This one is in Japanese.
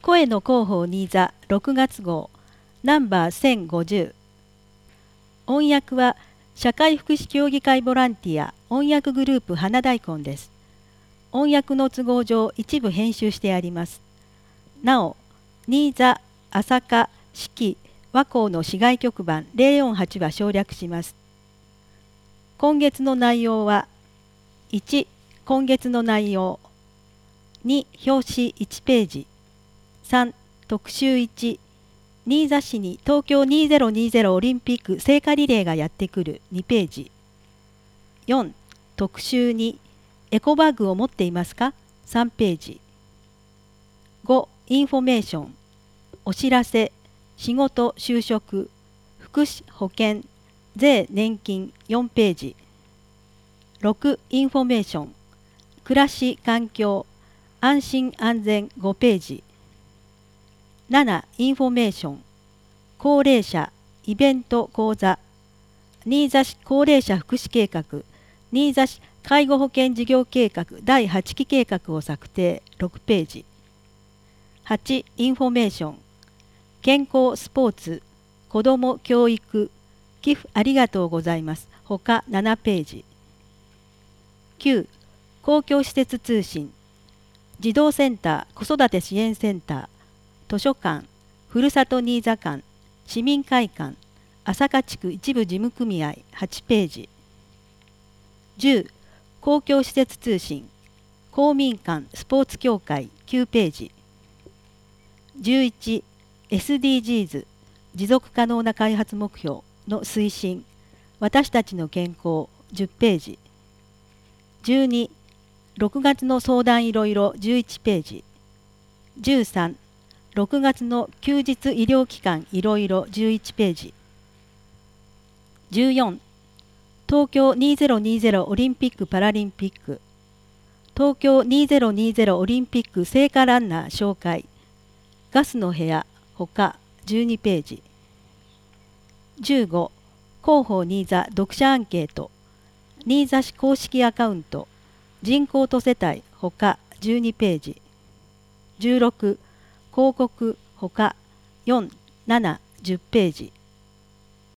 声の広報新座6月号ナンバー1050。音訳は社会福祉協議会ボランティア音訳グループ花大根です。音訳の都合上一部編集してあります。なお、新座、朝霞、四季、和光の市外局番048は省略します。今月の内容は1、今月の内容。2、表紙1ページ。3、特集1、新座市に東京2020オリンピック聖火リレーがやってくる2ページ。4、特集2、エコバッグを持っていますか3ページ。5、インフォメーション、お知らせ、仕事、就職、福祉、保険、税、年金4ページ。6、インフォメーション、暮らし、環境、安心安全5ページ。7、インフォメーション、高齢者、イベント講座、新座市高齢者福祉計画、新座市介護保険事業計画第8期計画を策定6ページ。8、インフォメーション、健康スポーツ、子ども教育、寄付ありがとうございます。ほか7ページ。9、公共施設通信、児童センター、子育て支援センター、図書館、ふるさと新座館、市民会館、朝霞地区一部事務組合8ページ。10、公共施設通信、公民館スポーツ協会9ページ。11、SDGs 持続可能な開発目標の推進、私たちの健康10ページ。12、6月の相談いろいろ11ページ。13、6月の休日医療機関いろいろ11ページ。14、東京2020オリンピック・パラリンピック、東京2020オリンピック聖火ランナー紹介、ガスの部屋ほか12ページ。15、広報新座読者アンケート、新座市公式アカウント、人口と世帯ほか12ページ。16、広告ほか4、7、10ページ。